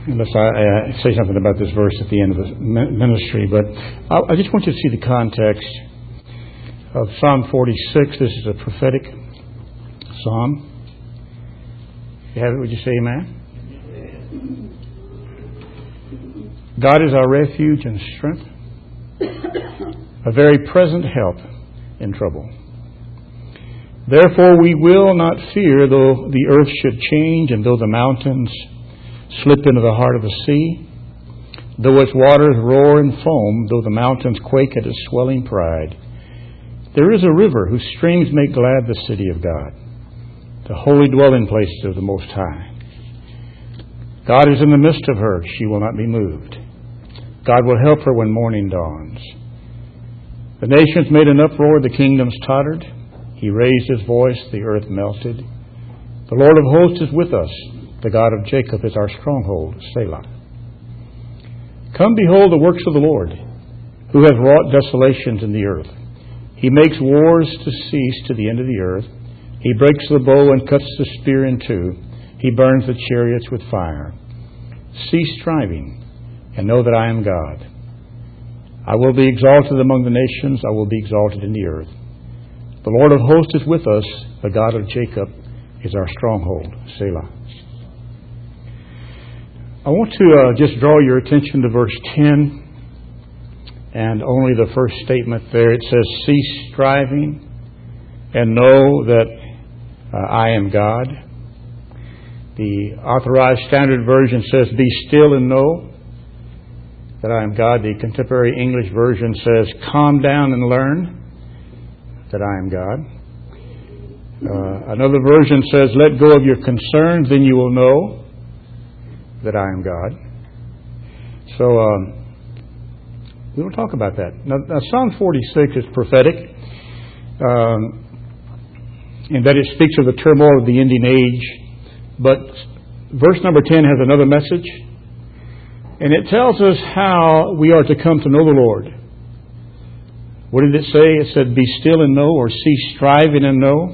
unless I say something about this verse at the end of the ministry, but I just want you to see the context of Psalm 46. This is a prophetic psalm. If you have it, would you say amen? God is our refuge and strength, a very present help in trouble. Therefore we will not fear, though the earth should change, and though the mountains slip into the heart of the sea, though its waters roar and foam, though the mountains quake at its swelling pride. There is a river whose streams make glad the city of God, the holy dwelling places of the Most High. God is in the midst of her, she will not be moved. God will help her when morning dawns. The nations made an uproar, the kingdoms tottered. He raised his voice, the earth melted. The Lord of hosts is with us. The God of Jacob is our stronghold, Selah. Come behold the works of the Lord, who has wrought desolations in the earth. He makes wars to cease to the end of the earth. He breaks the bow and cuts the spear in two. He burns the chariots with fire. Cease striving and know that I am God. I will be exalted among the nations. I will be exalted in the earth. The Lord of hosts is with us. The God of Jacob is our stronghold, Selah. I want to just draw your attention to verse 10 and only the first statement there. It says, cease striving and know that I am God. The Authorized Standard Version says, be still and know that I am God. The Contemporary English Version says, calm down and learn that I am God. Another version says, let go of your concerns, then you will know that I am God. So we will talk about that. Now Psalm 46 is prophetic in that it speaks of the turmoil of the ending age. But verse number 10 has another message. And it tells us how we are to come to know the Lord. What did it say? It said, be still and know, or cease striving and know.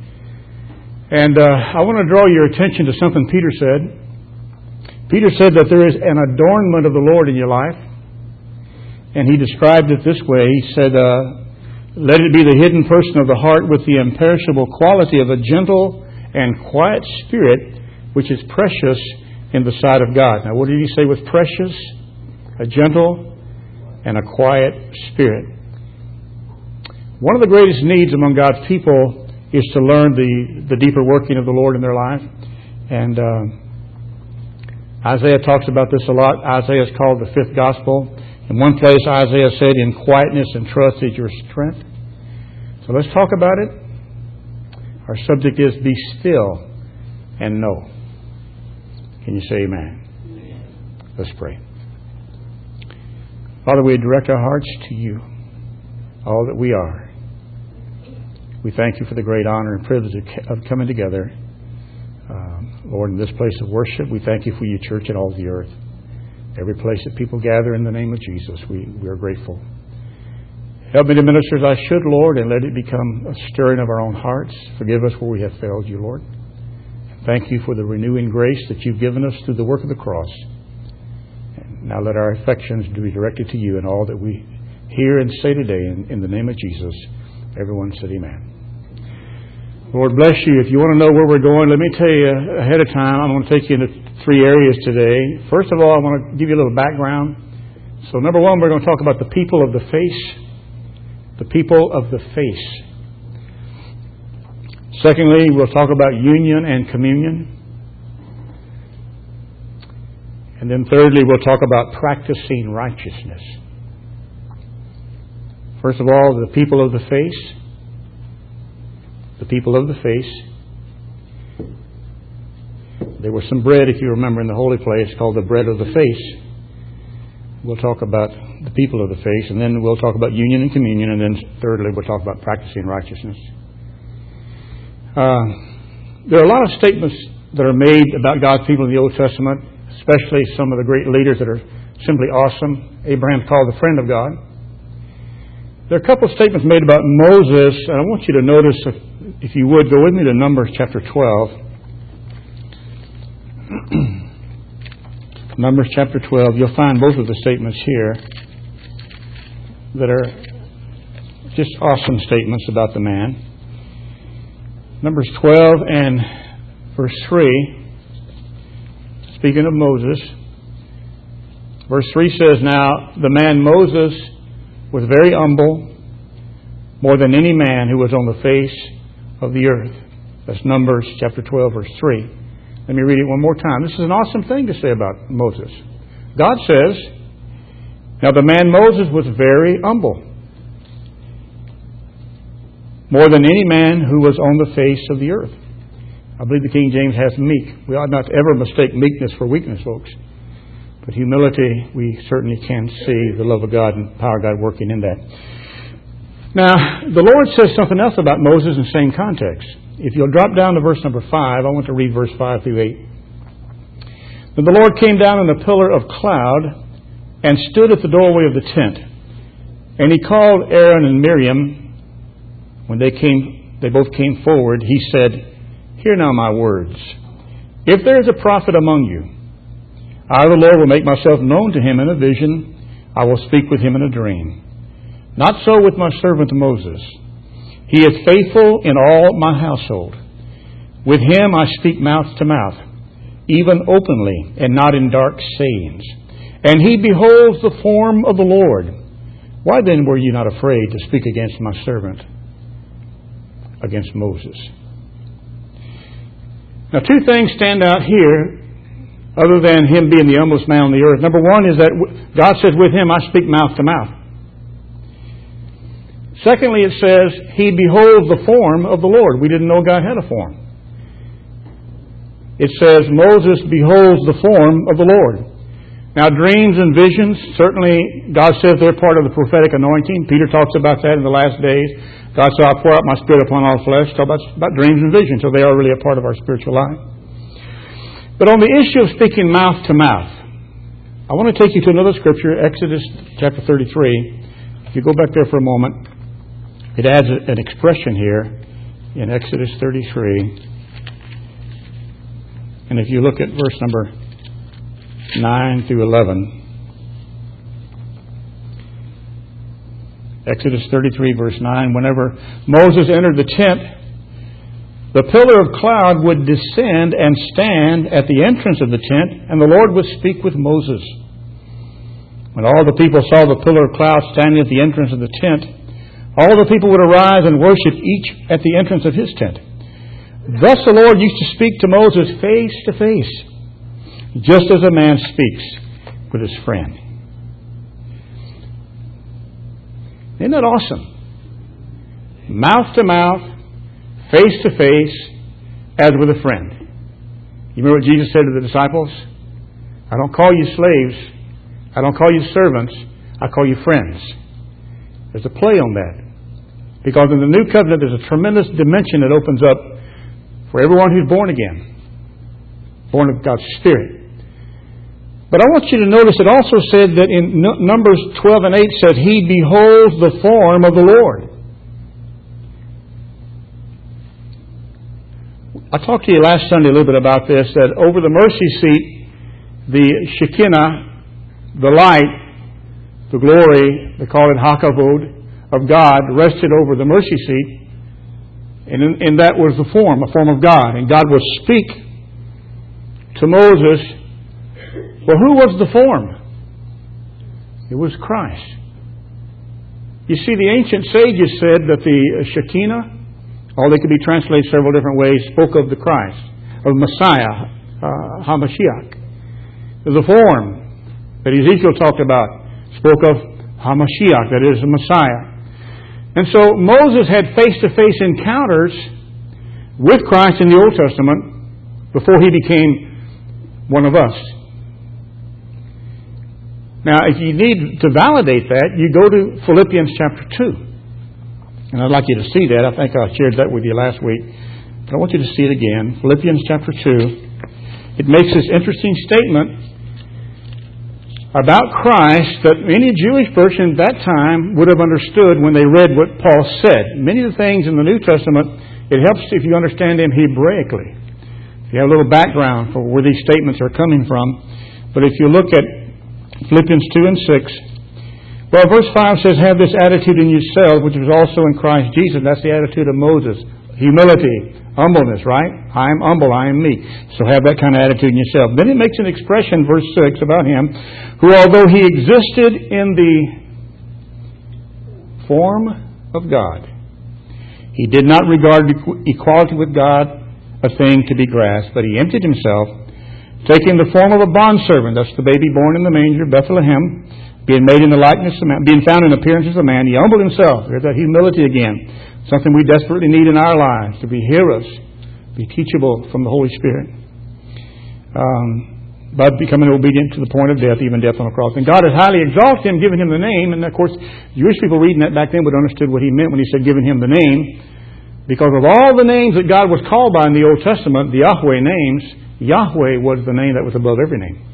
And I want to draw your attention to something Peter said. Peter said that there is an adornment of the Lord in your life. And he described it this way. He said, let it be the hidden person of the heart with the imperishable quality of a gentle and quiet spirit, which is precious in the sight of God. Now, what did he say was precious? A gentle and a quiet spirit. One of the greatest needs among God's people is to learn the deeper working of the Lord in their life. And Isaiah talks about this a lot. Isaiah is called the fifth gospel. In one place, Isaiah said, in quietness and trust is your strength. So let's talk about it. Our subject is be still and know. Can you say amen? Let's pray. Father, we direct our hearts to you, all that we are. We thank you for the great honor and privilege of coming together. Lord, in this place of worship, we thank you for your church and all the earth. Every place that people gather in the name of Jesus, we are grateful. Help me to minister as I should, Lord, and let it become a stirring of our own hearts. Forgive us where we have failed you, Lord. Thank you for the renewing grace that you've given us through the work of the cross. And now let our affections be directed to you in all that we hear and say today in the name of Jesus. Everyone said amen. Lord bless you. If you want to know where we're going, let me tell you ahead of time, I'm going to take you into three areas today. First of all, I want to give you a little background. So number one, we're going to talk about the people of the face. The people of the face. Secondly, we'll talk about union and communion. And then thirdly, we'll talk about practicing righteousness. First of all, the people of the face. The people of the face. There was some bread, if you remember, in the holy place called the bread of the face. We'll talk about the people of the face, and then we'll talk about union and communion, and then thirdly, we'll talk about practicing righteousness. There are a lot of statements that are made about God's people in the Old Testament, especially some of the great leaders that are simply awesome. Abraham's called the friend of God. There are a couple of statements made about Moses, and I want you to notice, if you would, go with me to Numbers chapter 12. Numbers chapter 12. You'll find both of the statements here that are just awesome statements about the man. Numbers 12 and verse 3, speaking of Moses, verse 3 says, "Now the man Moses was very humble, more than any man who was on the face of the earth." That's Numbers chapter 12, verse 3. Let me read it one more time. This is an awesome thing to say about Moses. God says, "Now the man Moses was very humble, more than any man who was on the face of the earth." I believe the King James has meek. We ought not ever mistake meekness for weakness, folks. But humility, we certainly can see the love of God and power of God working in that. Now, the Lord says something else about Moses in the same context. If you'll drop down to verse number 5, I want to read verse 5 through 8. "Then the Lord came down in a pillar of cloud and stood at the doorway of the tent. And he called Aaron and Miriam. When they both came forward, he said, 'Hear now my words. If there is a prophet among you, I, the Lord, will make myself known to him in a vision. I will speak with him in a dream. Not so with my servant Moses. He is faithful in all my household. With him I speak mouth to mouth, even openly, and not in dark sayings. And he beholds the form of the Lord. Why then were you not afraid to speak against my servant, against Moses?'" Now, two things stand out here, other than him being the humblest man on the earth. Number one is that God says, "With him I speak mouth to mouth." Secondly, it says, "He beholds the form of the Lord." We didn't know God had a form. It says, "Moses beholds the form of the Lord." Now, dreams and visions, certainly God says they're part of the prophetic anointing. Peter talks about that in the last days. God said, "I'll pour out my spirit upon all flesh." Talk about dreams and visions, so they are really a part of our spiritual life. But on the issue of speaking mouth to mouth, I want to take you to another scripture, Exodus chapter 33. If you go back there for a moment, it adds an expression here in Exodus 33. And if you look at verse number 9 through 11. Exodus 33, verse 9. "Whenever Moses entered the tent, the pillar of cloud would descend and stand at the entrance of the tent, and the Lord would speak with Moses. When all the people saw the pillar of cloud standing at the entrance of the tent, all the people would arise and worship, each at the entrance of his tent. Thus the Lord used to speak to Moses face to face, just as a man speaks with his friend." Isn't that awesome? Mouth to mouth, face to face, as with a friend. You remember what Jesus said to the disciples? "I don't call you slaves. I don't call you servants. I call you friends." There's a play on that. Because in the New Covenant, there's a tremendous dimension that opens up for everyone who's born again, born of God's Spirit. But I want you to notice it also said that in Numbers 12 and 8 said, "He beholds the form of the Lord." I talked to you last Sunday a little bit about this, that over the mercy seat, the Shekinah, the light, the glory, they call it Hakavod, of God, rested over the mercy seat. And that was the form, a form of God. And God would speak to Moses. Well, who was the form? It was Christ. You see, the ancient sages said that the Shekinah, they could be translated several different ways, spoke of the Christ, of Messiah, HaMashiach. The form that Ezekiel talked about spoke of HaMashiach, that is, the Messiah. And so Moses had face-to-face encounters with Christ in the Old Testament before he became one of us. Now, if you need to validate that, you go to Philippians chapter 2. And I'd like you to see that. I think I shared that with you last week. But I want you to see it again. Philippians chapter 2. It makes this interesting statement about Christ that any Jewish person at that time would have understood when they read what Paul said. Many of the things in the New Testament, it helps if you understand them Hebraically. If you have a little background for where these statements are coming from. But if you look at Philippians 2 and 6, well, verse 5 says, have this attitude in yourselves, which was also in Christ Jesus. That's the attitude of Moses. Humility, humbleness, right? I am humble, I am meek. So have that kind of attitude in yourself. Then it makes an expression, verse 6, about him, who although he existed in the form of God, he did not regard equality with God a thing to be grasped, but he emptied himself, taking the form of a bondservant. That's the baby born in the manger, Bethlehem, being made in the likeness of man, being found in appearance as a man. He humbled himself. There's that humility again. Something we desperately need in our lives, to be hearers, be teachable from the Holy Spirit. But becoming obedient to the point of death, even death on a cross. And God has highly exalted him, given him the name. And of course, Jewish people reading that back then would have understood what he meant when he said giving him the name. Because of all the names that God was called by in the Old Testament, the Yahweh names, Yahweh was the name that was above every name.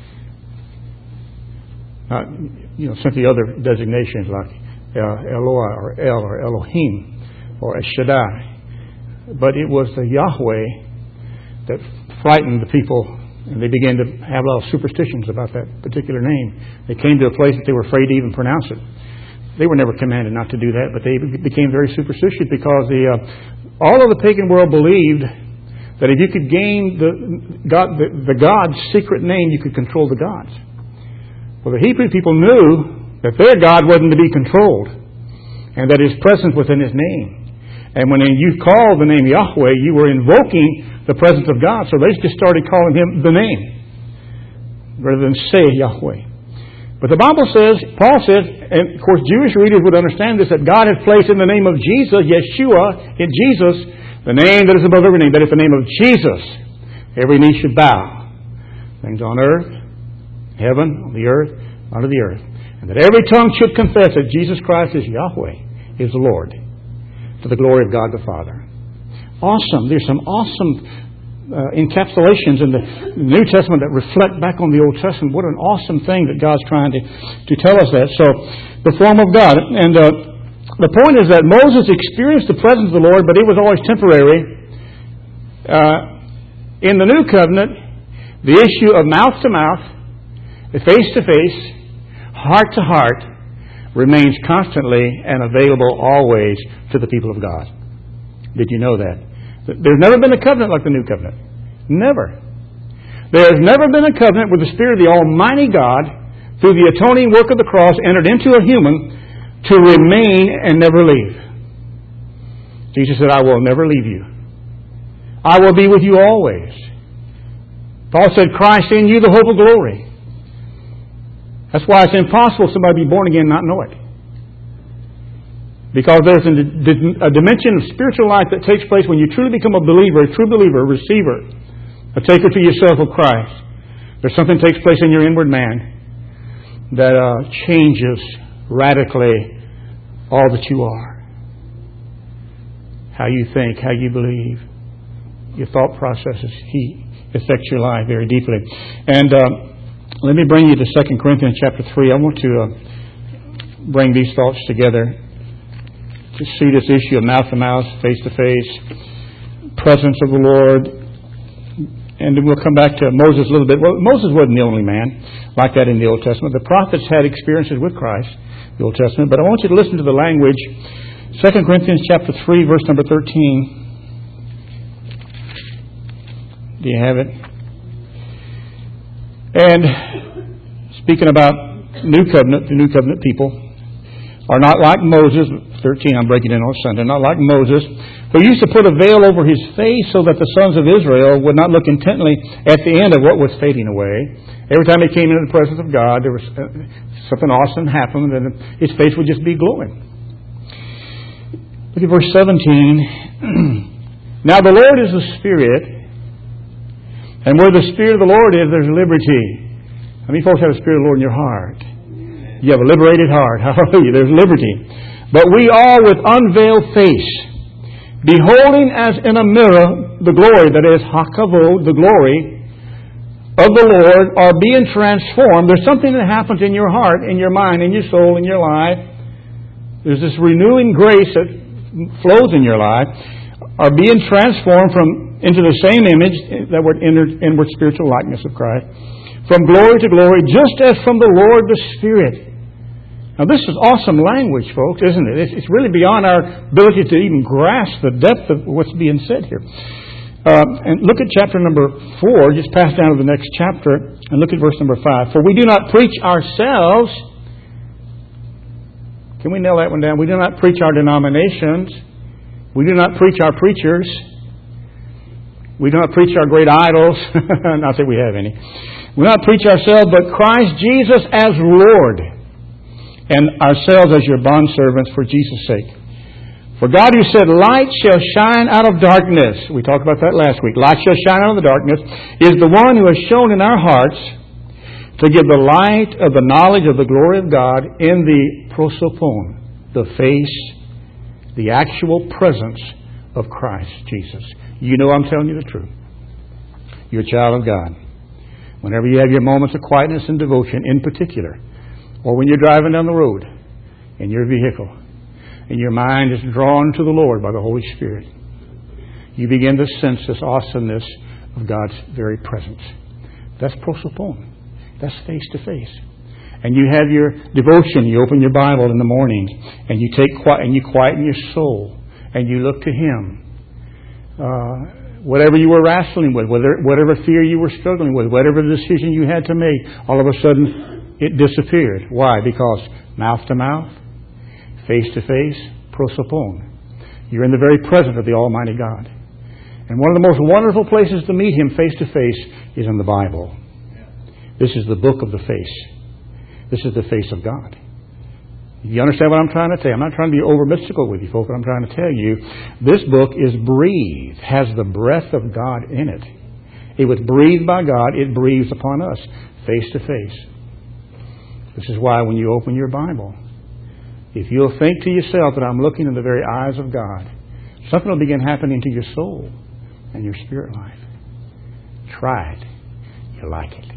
Not, simply other designations like Eloi or El or Elohim or Shaddai. But it was the Yahweh that frightened the people, and they began to have a lot of superstitions about that particular name. They came to a place that they were afraid to even pronounce it. They were never commanded not to do that, but they became very superstitious because all of the pagan world believed that if you could gain the God's secret name, you could control the gods. Well, the Hebrew people knew that their God wasn't to be controlled, and that His presence was in His name. And when you called the name Yahweh, you were invoking the presence of God. So they just started calling Him the name, rather than say Yahweh. But the Bible says, Paul says, and of course Jewish readers would understand this, that God had placed in the name of Jesus, Yeshua, in Jesus, the name that is above every name. That is the name of Jesus. Every knee should bow. Things on earth, heaven, on the earth, under the earth. And that every tongue should confess that Jesus Christ is Yahweh, is the Lord, to the glory of God the Father. Awesome. There's some awesome encapsulations in the New Testament that reflect back on the Old Testament. What an awesome thing that God's trying to tell us that. So, the form of God. And the point is that Moses experienced the presence of the Lord, but it was always temporary. In the New Covenant, the issue of mouth to mouth, face to face, heart to heart, remains constantly and available always to the people of God. Did you know that? There's never been a covenant like the New Covenant. Never. There has never been a covenant where the Spirit of the Almighty God, through the atoning work of the cross, entered into a human to remain and never leave. Jesus said, I will never leave you. I will be with you always. Paul said, Christ in you, the hope of glory. That's why it's impossible somebody be born again and not know it. Because there's a dimension of spiritual life that takes place when you truly become a believer, a true believer, a receiver, a taker to yourself of Christ. There's something that takes place in your inward man that changes radically all that you are. How you think, how you believe, your thought processes. He affects your life very deeply. And let me bring you to 2 Corinthians chapter 3. I want to bring these thoughts together to see this issue of mouth to mouth, face to face, presence of the Lord. And then we'll come back to Moses a little bit. Well, Moses wasn't the only man like that in the Old Testament. The prophets had experiences with Christ, the Old Testament. But I want you to listen to the language. 2 Corinthians chapter 3, verse number 13. Do you have it? And speaking about New Covenant, the New Covenant people are not like Moses. 13, I'm breaking in on Sunday. Not like Moses, who used to put a veil over his face so that the sons of Israel would not look intently at the end of what was fading away. Every time he came into the presence of God, there was something awesome happened, and his face would just be glowing. Look at verse 17. Now the Lord is the Spirit, and where the Spirit of the Lord is, there's liberty. How many folks have the Spirit of the Lord in your heart? You have a liberated heart. Hallelujah. There's liberty. But we all with unveiled face, beholding as in a mirror the glory, that is, hakavod, the glory of the Lord, are being transformed. There's something that happens in your heart, in your mind, in your soul, in your life. There's this renewing grace that flows in your life, are being transformed into the same image, that word inward spiritual likeness of Christ, from glory to glory, just as from the Lord the Spirit. Now, this is awesome language, folks, isn't it? It's really beyond our ability to even grasp the depth of what's being said here. And look at chapter number 4. Just pass down to the next chapter and look at verse number 5. For we do not preach ourselves. Can we nail that one down? We do not preach our denominations. We do not preach our preachers. We do not preach our great idols. Not that we have any. We do not preach ourselves, but Christ Jesus as Lord, and ourselves as your bondservants for Jesus' sake. For God, who said, light shall shine out of darkness, we talked about that last week, light shall shine out of the darkness, is the one who has shown in our hearts to give the light of the knowledge of the glory of God in the prosopon, the face, the actual presence of Christ Jesus. You know I'm telling you the truth. You're a child of God. Whenever you have your moments of quietness and devotion in particular, or when you're driving down the road in your vehicle, and your mind is drawn to the Lord by the Holy Spirit, you begin to sense this awesomeness of God's very presence. That's prosopon. That's face to face. And you have your devotion. You open your Bible in the morning, and you quieten your soul, and you look to Him. Whatever you were wrestling with, whatever fear you were struggling with, whatever decision you had to make, all of a sudden it disappeared. Why? Because mouth to mouth, face to face, prosopon. You're in the very presence of the Almighty God. And one of the most wonderful places to meet Him face to face is in the Bible. This is the book of the face. This is the face of God. You understand what I'm trying to tell you? I'm not trying to be over mystical with you, folks, but I'm trying to tell you this book is breathed, has the breath of God in it. It was breathed by God. It breathes upon us face to face. This is why when you open your Bible, if you'll think to yourself that I'm looking in the very eyes of God, something will begin happening to your soul and your spirit life. Try it. You'll like it.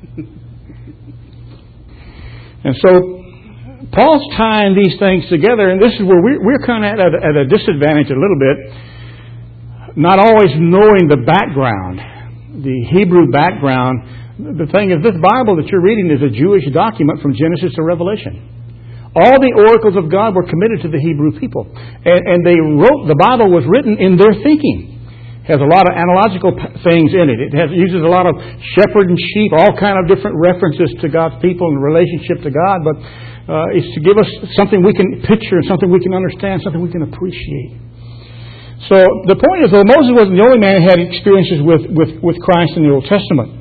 And so Paul's tying these things together, and this is where we're kind of at a disadvantage a little bit, not always knowing the background, the Hebrew background. The thing is, this Bible that you're reading is a Jewish document from Genesis to Revelation. All the oracles of God were committed to the Hebrew people. And they wrote, the Bible was written in their thinking. It has a lot of analogical things in it. It uses a lot of shepherd and sheep, all kind of different references to God's people and relationship to God. But it's to give us something we can picture, something we can understand, something we can appreciate. So the point is, though, Moses wasn't the only man who had experiences with Christ in the Old Testament.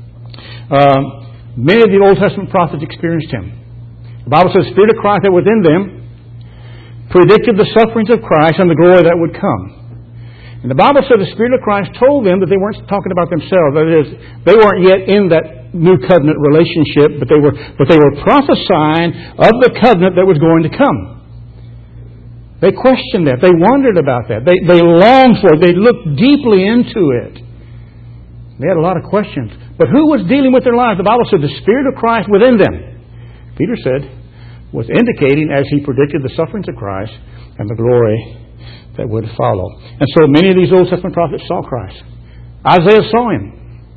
Many of the Old Testament prophets experienced Him. The Bible says the Spirit of Christ that was in them predicted the sufferings of Christ and the glory that would come. And the Bible said the Spirit of Christ told them that they weren't talking about themselves. That is, they weren't yet in that new covenant relationship, but they were prophesying of the covenant that was going to come. They questioned that. They wondered about that. They longed for it. They looked deeply into it. They had a lot of questions. But who was dealing with their lives? The Bible said the Spirit of Christ within them, Peter said, was indicating as he predicted the sufferings of Christ and the glory that would follow. And so many of these Old Testament prophets saw Christ. Isaiah saw Him.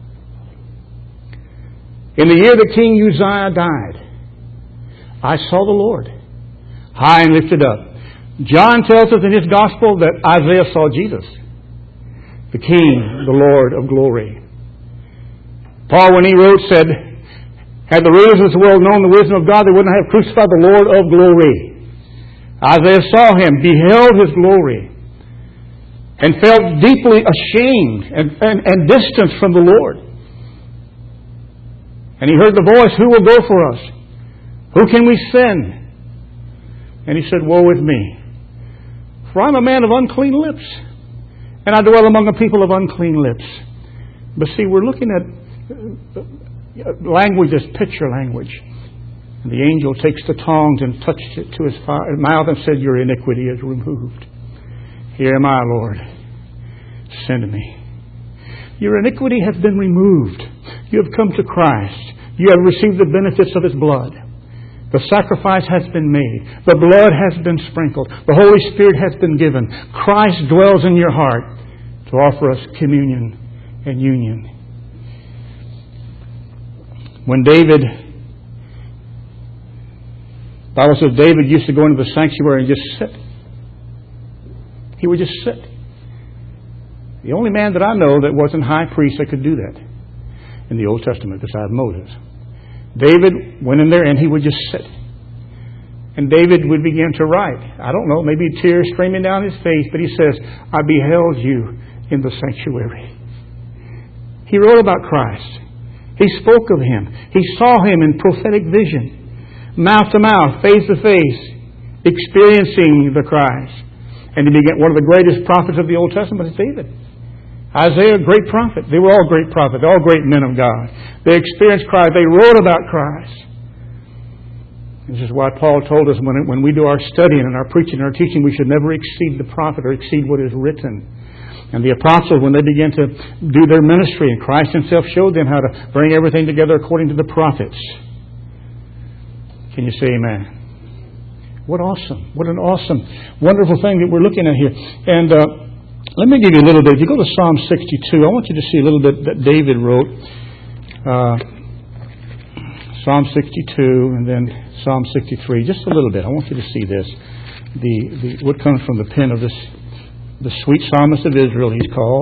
In the year that King Uzziah died, I saw the Lord high and lifted up. John tells us in his gospel that Isaiah saw Jesus, the King, the Lord of glory. Paul, when he wrote, said, had the rulers of this world known the wisdom of God, they wouldn't have crucified the Lord of glory. Isaiah saw Him, beheld His glory, and felt deeply ashamed and distanced from the Lord. And he heard the voice, who will go for us? Who can we send? And he said, woe is me, for I'm a man of unclean lips, and I dwell among a people of unclean lips. But see, we're looking at language as picture language. And the angel takes the tongs and touched it to his mouth and said, your iniquity is removed. Here am I, Lord. Send me. Your iniquity has been removed. You have come to Christ. You have received the benefits of His blood. The sacrifice has been made. The blood has been sprinkled. The Holy Spirit has been given. Christ dwells in your heart to offer us communion and union. When David, the Bible says David used to go into the sanctuary and just sit. He would just sit. The only man that I know that wasn't high priest that could do that in the Old Testament besides Moses. David went in there and he would just sit. And David would begin to write. I don't know, maybe tears streaming down his face, but he says, I beheld you in the sanctuary. He wrote about Christ. He spoke of Him. He saw Him in prophetic vision, mouth to mouth, face to face, experiencing the Christ. And he began, one of the greatest prophets of the Old Testament is David. Isaiah, great prophet. They were all great prophets, all great men of God. They experienced Christ. They wrote about Christ. This is why Paul told us when we do our studying and our preaching and our teaching, we should never exceed the prophet or exceed what is written. And the apostles, when they began to do their ministry, and Christ Himself showed them how to bring everything together according to the prophets. Can you say amen? What awesome. What an awesome, wonderful thing that we're looking at here. And let me give you a little bit. If you go to Psalm 62, I want you to see a little bit that David wrote. Psalm 62 and then Psalm 63. Just a little bit. I want you to see this. What comes from the pen of this, the sweet psalmist of Israel, he's called.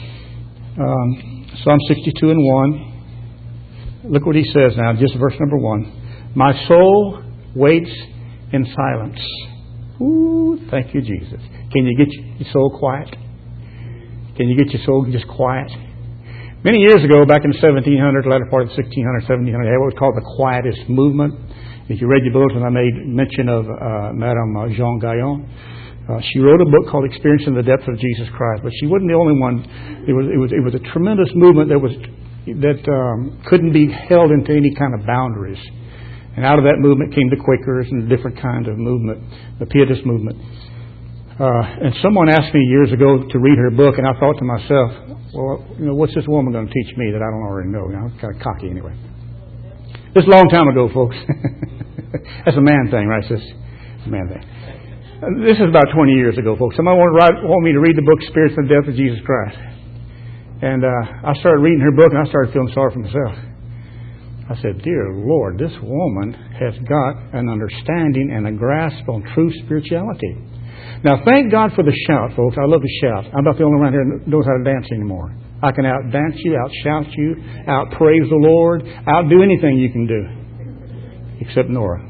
Psalm 62 and 1. Look what he says now, just verse number 1. My soul waits in silence. Ooh, thank you, Jesus. Can you get your soul quiet? Can you get your soul just quiet? Many years ago, back in the 1700s, latter part of the 1600s, 1700s, they had what was called the Quietist movement. If you read your bulletin, I made mention of Madame Jean Gaillon. She wrote a book called Experiencing the Depth of Jesus Christ, but she wasn't the only one. It was a tremendous movement that couldn't be held into any kind of boundaries. And out of that movement came the Quakers and different kinds of movement, the Pietist movement. And someone asked me years ago to read her book, and I thought to myself, well, what's this woman going to teach me that I don't already know? I'm kind of cocky anyway. This is a long time ago, folks. That's a man thing, right, sis? It's a man thing. This is about 20 years ago, folks. Somebody wanted me to read the book Spirits and the Death of Jesus Christ. And I started reading her book, and I started feeling sorry for myself. I said, dear Lord, this woman has got an understanding and a grasp on true spirituality. Now, thank God for the shout, folks. I love to shout. I'm not the only one around here that knows how to dance anymore. I can out-dance you, out-shout you, out-praise the Lord, outdo anything you can do, except Nora.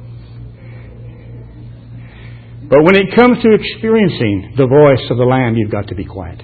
But when it comes to experiencing the voice of the Lamb, you've got to be quiet.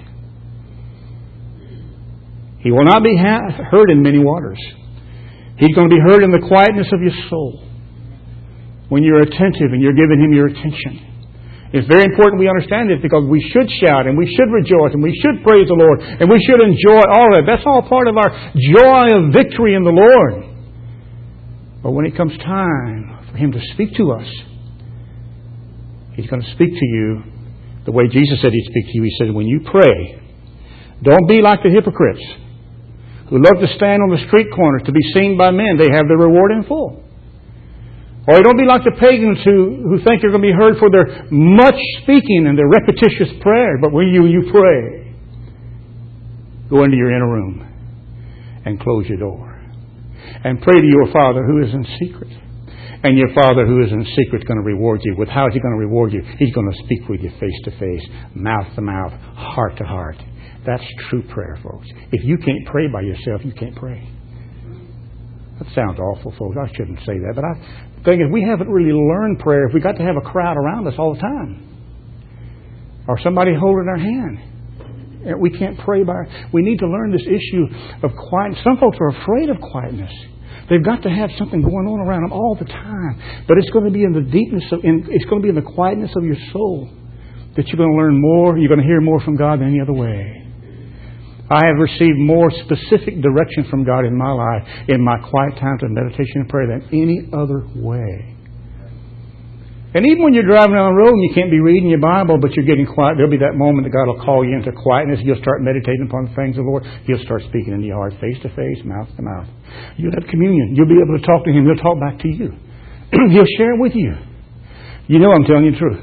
He will not be heard in many waters. He's going to be heard in the quietness of your soul. When you're attentive and you're giving Him your attention. It's very important we understand this, because we should shout and we should rejoice and we should praise the Lord and we should enjoy all of it. That's all part of our joy of victory in the Lord. But when it comes time for Him to speak to us, He's going to speak to you the way Jesus said He'd speak to you. He said, when you pray, don't be like the hypocrites who love to stand on the street corners to be seen by men. They have their reward in full. Or don't be like the pagans who think they're going to be heard for their much speaking and their repetitious prayer. But when you pray, go into your inner room and close your door. And pray to your Father who is in secret. And your Father who is in secret is going to reward you. With how is He going to reward you? He's going to speak with you face to face, mouth to mouth, heart to heart. That's true prayer, folks. If you can't pray by yourself, you can't pray. That sounds awful, folks. I shouldn't say that. But the thing is, we haven't really learned prayer if we got to have a crowd around us all the time. Or somebody holding our hand. We can't pray by... We need to learn this issue of quietness. Some folks are afraid of quietness. They've got to have something going on around them all the time. But it's going to be in the deepness it's going to be in the quietness of your soul that you're going to learn more. You're going to hear more from God than any other way. I have received more specific direction from God in my life in my quiet times of meditation and prayer than any other way. And even when you're driving down the road and you can't be reading your Bible, but you're getting quiet, there'll be that moment that God will call you into quietness. You'll start meditating upon the things of the Lord. He'll start speaking into your heart, face to face, mouth to mouth. You'll have communion. You'll be able to talk to Him. He'll talk back to you. He'll share it with you. You know I'm telling you the truth.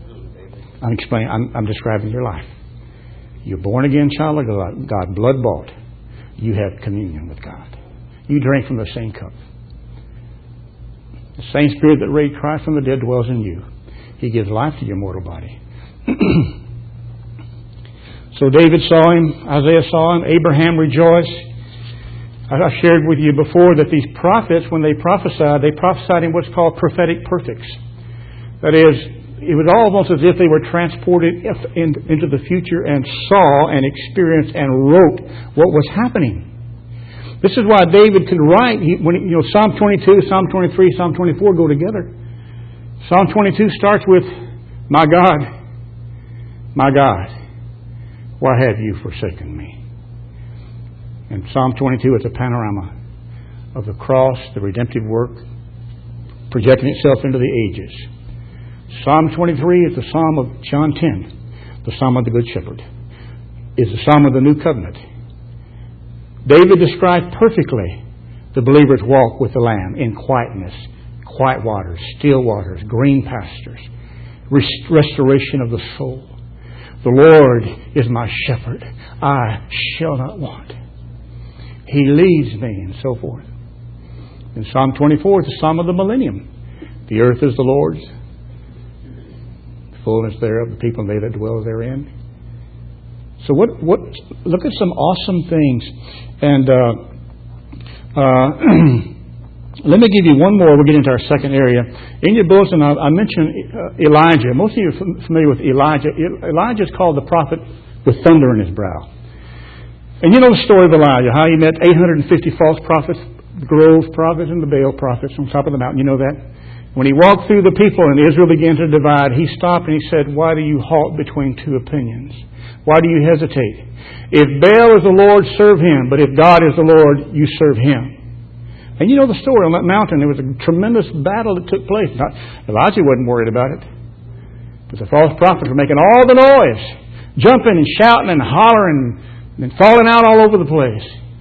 I'm describing your life. You're born again child of God, blood bought. You have communion with God. You drink from the same cup. The same Spirit that raised Christ from the dead dwells in you. He gives life to your mortal body. So David saw him, Isaiah saw him, Abraham rejoiced. I shared with you before that these prophets, when they prophesied in what's called prophetic perfects. That is, it was almost as if they were transported into the future and saw and experienced and wrote what was happening. This is why David could write, Psalm 22, Psalm 23, Psalm 24 go together. Psalm 22 starts with, my God, why have you forsaken me? And Psalm 22 is a panorama of the cross, the redemptive work, projecting itself into the ages. Psalm 23 is the Psalm of John 10, the Psalm of the Good Shepherd. Is the Psalm of the New Covenant. David described perfectly the believer's walk with the Lamb in quietness, quiet waters, still waters, green pastures, restoration of the soul. The Lord is my shepherd. I shall not want. He leads me, and so forth. In Psalm 24 is the Psalm of the millennium. The earth is the Lord's, the fullness thereof, the people and they that dwell therein. So look at some awesome things. And let me give you one more. We'll get into our second area. In your bulletin, I mentioned Elijah. Most of you are familiar with Elijah. Elijah is called the prophet with thunder in his brow. And you know the story of Elijah, how he met 850 false prophets, the Grove prophets and the Baal prophets on top of the mountain. You know that? When he walked through the people and Israel began to divide, he stopped and he said, why do you halt between two opinions? Why do you hesitate? If Baal is the Lord, serve him. But if God is the Lord, you serve him. And you know the story on that mountain. There was a tremendous battle that took place. Elijah wasn't worried about it. But the false prophets were making all the noise, jumping and shouting and hollering and falling out all over the place.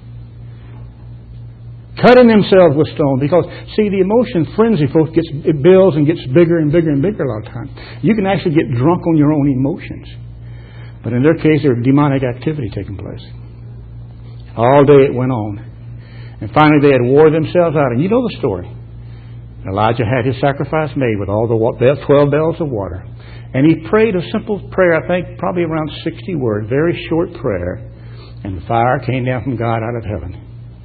Cutting themselves with stone. Because, see, the emotion frenzy, folks, it builds and gets bigger and bigger and bigger a lot of times. You can actually get drunk on your own emotions. But in their case, there was demonic activity taking place. All day it went on. And finally they had wore themselves out. And you know the story. Elijah had his sacrifice made with all the 12 bells of water. And he prayed a simple prayer, I think probably around 60 words, very short prayer. And the fire came down from God out of heaven.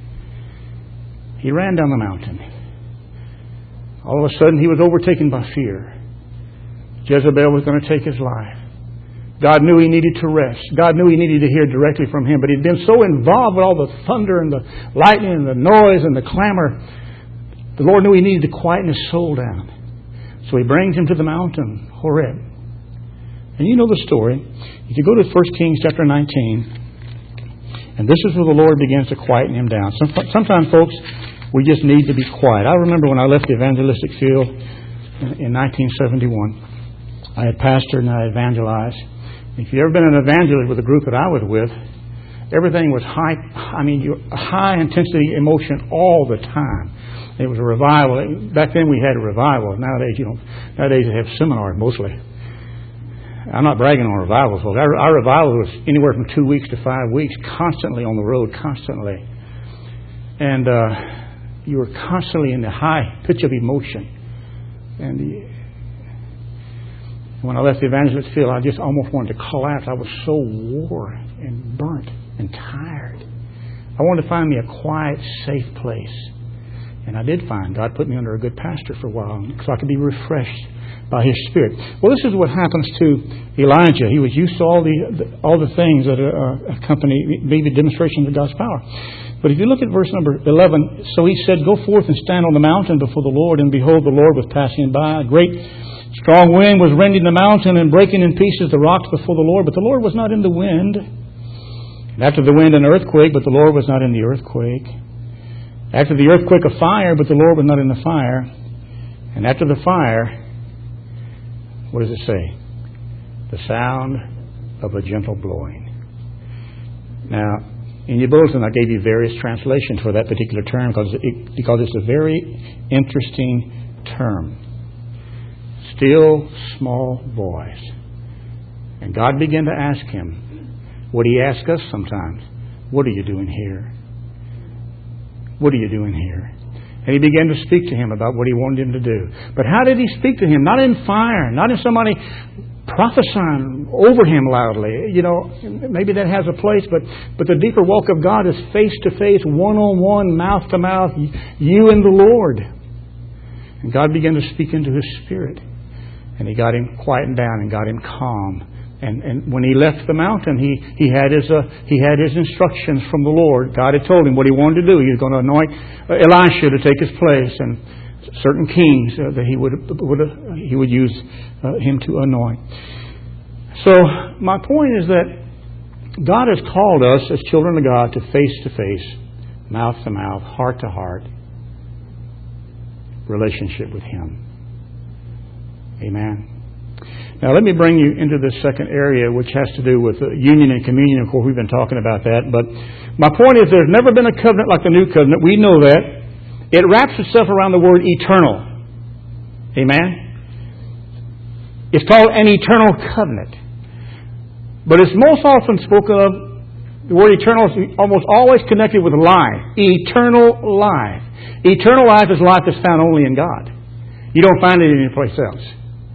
He ran down the mountain. All of a sudden he was overtaken by fear. Jezebel was going to take his life. God knew he needed to rest. God knew he needed to hear directly from him. But he'd been so involved with all the thunder and the lightning and the noise and the clamor. The Lord knew he needed to quieten his soul down. So he brings him to the mountain, Horeb. And you know the story. If you go to 1 Kings chapter 19, and this is where the Lord begins to quieten him down. Sometimes, folks, we just need to be quiet. I remember when I left the evangelistic field in 1971. I had pastored and I evangelized. If you've ever been an evangelist with a group that I was with, everything was high intensity emotion all the time. It was a revival. Back then we had a revival. Nowadays they have seminars mostly. I'm not bragging on revivals, folks. Our revival was anywhere from 2 weeks to 5 weeks, constantly on the road, constantly. And you were constantly in the high pitch of emotion. And when I left the evangelist field, I just almost wanted to collapse. I was so wore and burnt and tired. I wanted to find me a quiet, safe place. And I did find God put me under a good pastor for a while so I could be refreshed by His Spirit. Well, this is what happens to Elijah. He was used to all the things that accompany maybe demonstrations of God's power. But if you look at verse number 11, so he said, go forth and stand on the mountain before the Lord, and behold, the Lord was passing by. A great strong wind was rending the mountain and breaking in pieces the rocks before the Lord, but the Lord was not in the wind. And after the wind, an earthquake, but the Lord was not in the earthquake. After the earthquake, a fire, but the Lord was not in the fire. And after the fire, what does it say? The sound of a gentle blowing. Now, in your bulletin, I gave you various translations for that particular term because it's a very interesting term. Still small voice. And God began to ask him what He asks us sometimes. What are you doing here? What are you doing here? And he began to speak to him about what he wanted him to do. But how did he speak to him? Not in fire, not in somebody prophesying over him loudly. You know, maybe that has a place, but the deeper walk of God is face to face, one-on-one, mouth to mouth, you and the Lord. And God began to speak into his spirit. And he got him quieted down and got him calm. And when he left the mountain, he had his instructions from the Lord. God had told him what he wanted to do. He was going to anoint Elisha to take his place, and certain kings that he would use him to anoint. So my point is that God has called us as children of God to face, mouth to mouth, heart to heart relationship with Him. Amen. Now let me bring you into this second area, which has to do with union and communion. Of course, we've been talking about that. But my point is there's never been a covenant like the new covenant. We know that. It wraps itself around the word eternal. Amen? It's called an eternal covenant. But it's most often spoken of, the word eternal is almost always connected with life. Eternal life. Eternal life is life that's found only in God. You don't find it anyplace else.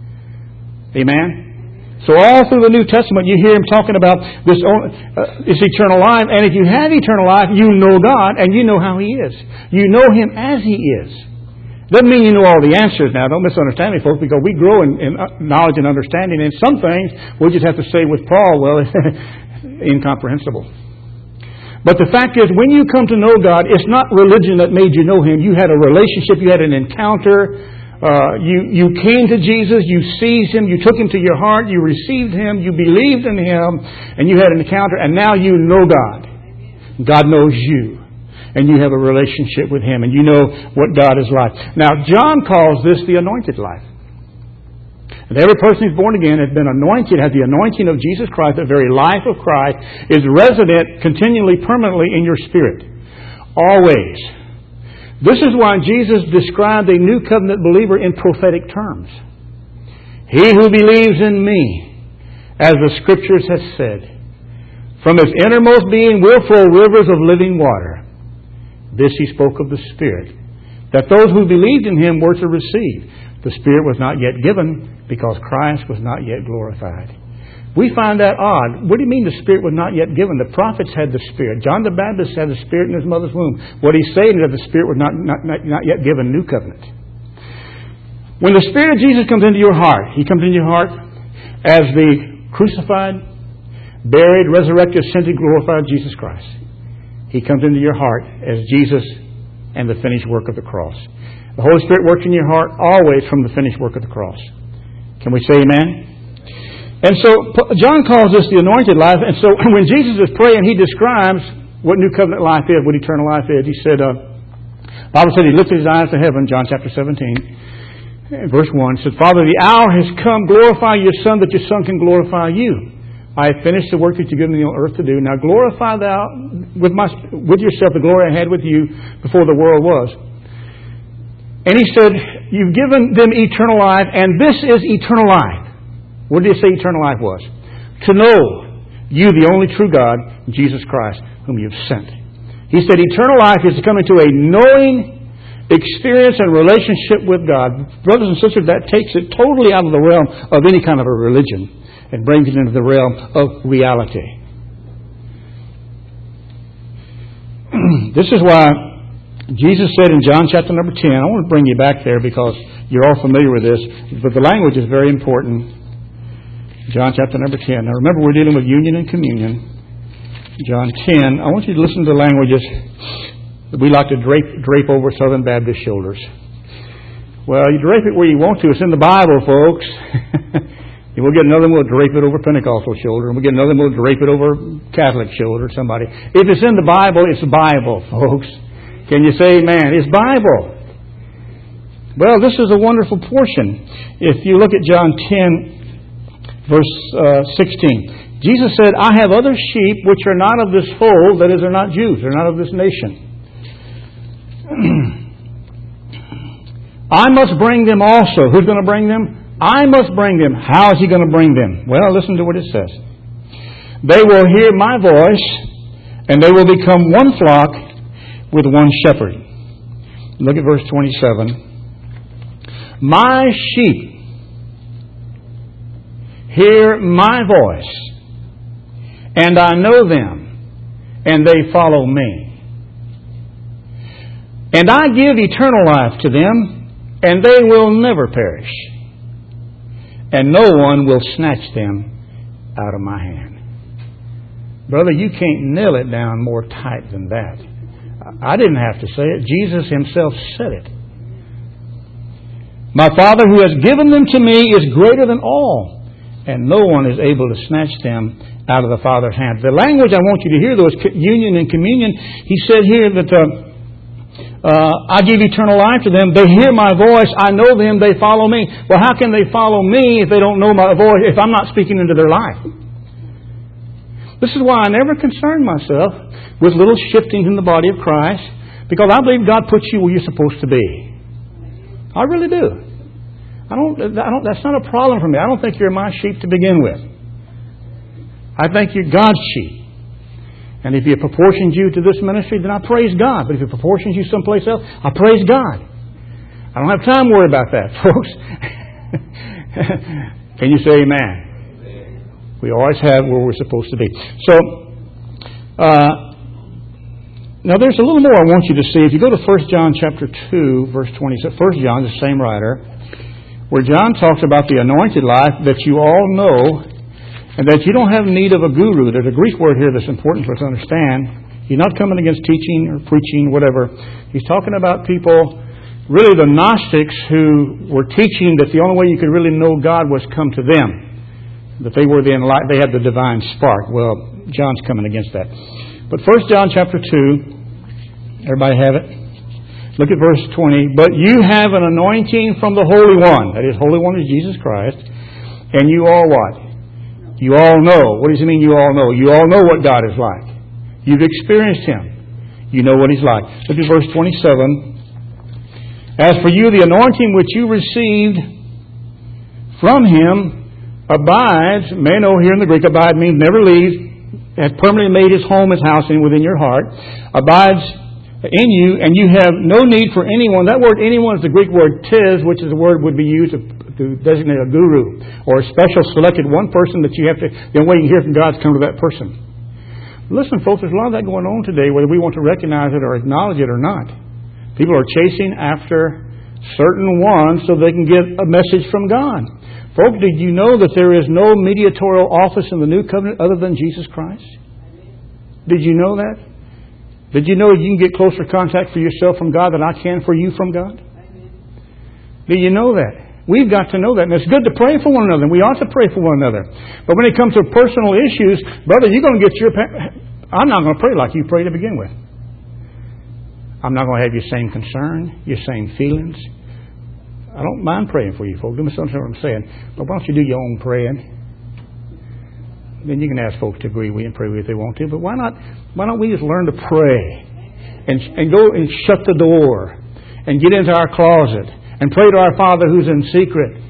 Amen? So all through the New Testament you hear Him talking about this eternal life. And if you have eternal life, you know God and you know how He is. You know Him as He is. Doesn't mean you know all the answers now. Don't misunderstand me, folks, because we grow in knowledge and understanding. And some things we just have to say with Paul, well, it's incomprehensible. But the fact is, when you come to know God, it's not religion that made you know Him. You had a relationship. You had an encounter. You came to Jesus, you seized Him, you took Him to your heart, you received Him, you believed in Him, and you had an encounter, and now you know God. God knows you. And you have a relationship with Him, and you know what God is like. Now, John calls this the anointed life. And every person who's born again has been anointed, has the anointing of Jesus Christ. The very life of Christ is resident continually, permanently in your spirit. Always. This is why Jesus described a new covenant believer in prophetic terms. He who believes in me, as the Scriptures have said, from his innermost being will flow rivers of living water. This he spoke of the Spirit, that those who believed in Him were to receive. The Spirit was not yet given because Christ was not yet glorified. We find that odd. What do you mean the Spirit was not yet given? The prophets had the Spirit. John the Baptist had the Spirit in his mother's womb. What he's saying is that the Spirit was not yet given new covenant. When the Spirit of Jesus comes into your heart, He comes into your heart as the crucified, buried, resurrected, ascended, glorified Jesus Christ. He comes into your heart as Jesus and the finished work of the cross. The Holy Spirit works in your heart always from the finished work of the cross. Can we say amen? And so John calls this the anointed life. And so when Jesus is praying, He describes what new covenant life is, what eternal life is. He said, the Bible said He lifted His eyes to heaven, John chapter 17, verse 1. He said, Father, the hour has come. Glorify your Son, that your Son can glorify you. I have finished the work that you've given me on earth to do. Now glorify thou with yourself the glory I had with you before the world was. And He said, you've given them eternal life, and this is eternal life. What did He say eternal life was? To know you, the only true God, Jesus Christ, whom you've sent. He said eternal life is to come into a knowing experience and relationship with God. Brothers and sisters, that takes it totally out of the realm of any kind of a religion and brings it into the realm of reality. This is why Jesus said in John chapter number 10, I want to bring you back there because you're all familiar with this, but the language is very important. John chapter number 10. Now remember, we're dealing with union and communion. John 10. I want you to listen to the languages that we like to drape over Southern Baptist shoulders. Well, you drape it where you want to. It's in the Bible, folks. We'll get another one, we'll drape it over Pentecostal shoulder. And we'll get another one, we'll drape it over Catholic shoulder, somebody. If it's in the Bible, it's Bible, folks. Can you say amen? It's Bible. Well, this is a wonderful portion. If you look at John 10, verse 16. Jesus said, I have other sheep which are not of this fold, that is, they're not Jews, they're not of this nation. I must bring them also. Who's going to bring them? I must bring them. How is He going to bring them? Well, listen to what it says. They will hear my voice, and they will become one flock with one shepherd. Look at verse 27. My sheep hear my voice, and I know them, and they follow me. And I give eternal life to them, and they will never perish, and no one will snatch them out of my hand. Brother, you can't nail it down more tight than that. I didn't have to say it. Jesus Himself said it. My Father who has given them to me is greater than all, and no one is able to snatch them out of the Father's hand. The language I want you to hear, though, is union and communion. He said here that I give eternal life to them. They hear my voice. I know them. They follow me. Well, how can they follow me if they don't know my voice, if I'm not speaking into their life? This is why I never concern myself with little shiftings in the body of Christ, because I believe God puts you where you're supposed to be. I really do. That's not a problem for me. I don't think you're my sheep to begin with. I think you're God's sheep. And if He proportions you to this ministry, then I praise God. But if He proportions you someplace else, I praise God. I don't have time to worry about that, folks. Can you say amen? We always have where we're supposed to be. So, now there's a little more I want you to see. If you go to 1 John chapter 2, verse 20, 1 John, the same writer, where John talks about the anointed life that you all know, and that you don't have need of a guru. There's a Greek word here that's important for us to understand. He's not coming against teaching or preaching, whatever. He's talking about people, really the Gnostics, who were teaching that the only way you could really know God was come to them. That they were they had the divine spark. Well, John's coming against that. But 1 John chapter 2, everybody have it? Look at verse 20. But you have an anointing from the Holy One. That is, Holy One is Jesus Christ. And you all what? You all know. What does it mean you all know? You all know what God is like. You've experienced Him. You know what He's like. Look at verse 27. As for you, the anointing which you received from Him abides, meno here in the Greek, abide means never leaves, has permanently made His home, His house within your heart, abides in you, and you have no need for anyone. That word anyone is the Greek word tis, which is the word would be used to designate a guru, or a special selected one person that you have to, the only way you can hear from God is come to that person. Listen, folks, there's a lot of that going on today, whether we want to recognize it or acknowledge it or not. People are chasing after certain ones so they can get a message from God. Folks, did you know that there is no mediatorial office in the New Covenant other than Jesus Christ? Did you know that? Did you know you can get closer contact for yourself from God than I can for you from God? Did you know that? We've got to know that. And it's good to pray for one another. And we ought to pray for one another. But when it comes to personal issues, brother, you're going to get I'm not going to pray like you pray to begin with. I'm not going to have your same concern, your same feelings. I don't mind praying for you, folks. Don't misunderstand what I'm saying. But why don't you do your own praying? Then you can ask folks to agree with you and pray with you if they want to. But why don't we just learn to pray and go and shut the door and get into our closet and pray to our Father who's in secret.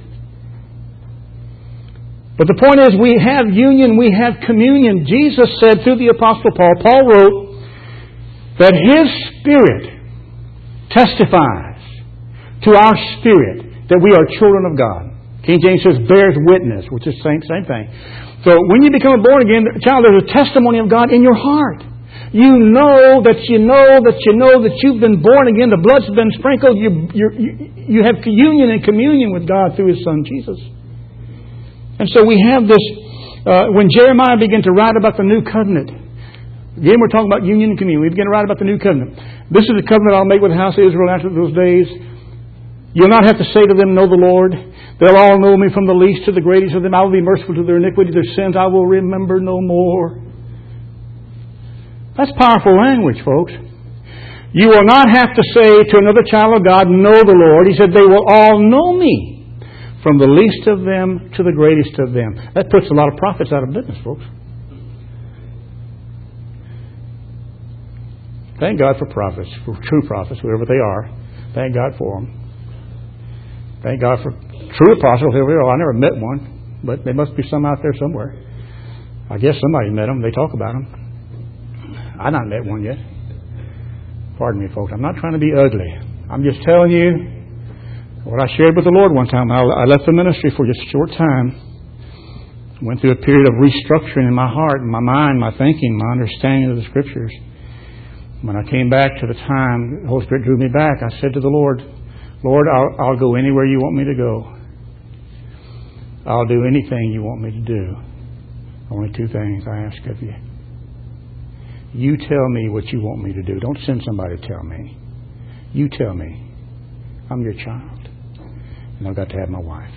But the point is, we have union, we have communion. Jesus said through the Apostle Paul wrote that His Spirit testifies to our spirit that we are children of God. King James says bears witness, which is the same thing. So when you become a born again child, there's a testimony of God in your heart. You know that you've been born again. The blood's been sprinkled. You have union and communion with God through His Son Jesus. And so we have this. When Jeremiah began to write about the new covenant, again we're talking about union and communion. We begin to write about the new covenant. This is the covenant I'll make with the house of Israel after those days. You'll not have to say to them, know the Lord. They'll all know me from the least to the greatest of them. I will be merciful to their iniquity, their sins I will remember no more. That's powerful language, folks. You will not have to say to another child of God, know the Lord. He said, they will all know me, from the least of them to the greatest of them. That puts a lot of prophets out of business, folks. Thank God for prophets, for true prophets, whoever they are. Thank God for them. Thank God for true apostles, whoever they are. I never met one, but there must be some out there somewhere. I guess somebody met them. They talk about them. I've not met one yet. Pardon me, folks. I'm not trying to be ugly. I'm just telling you what I shared with the Lord one time. I left the ministry for just a short time. Went through a period of restructuring in my heart, my mind, my thinking, my understanding of the Scriptures. When I came back to the time the Holy Spirit drew me back, I said to the Lord, Lord, I'll go anywhere you want me to go. I'll do anything you want me to do. Only two things I ask of you. You tell me what you want me to do. Don't send somebody to tell me. You tell me. I'm your child. And I've got to have my wife.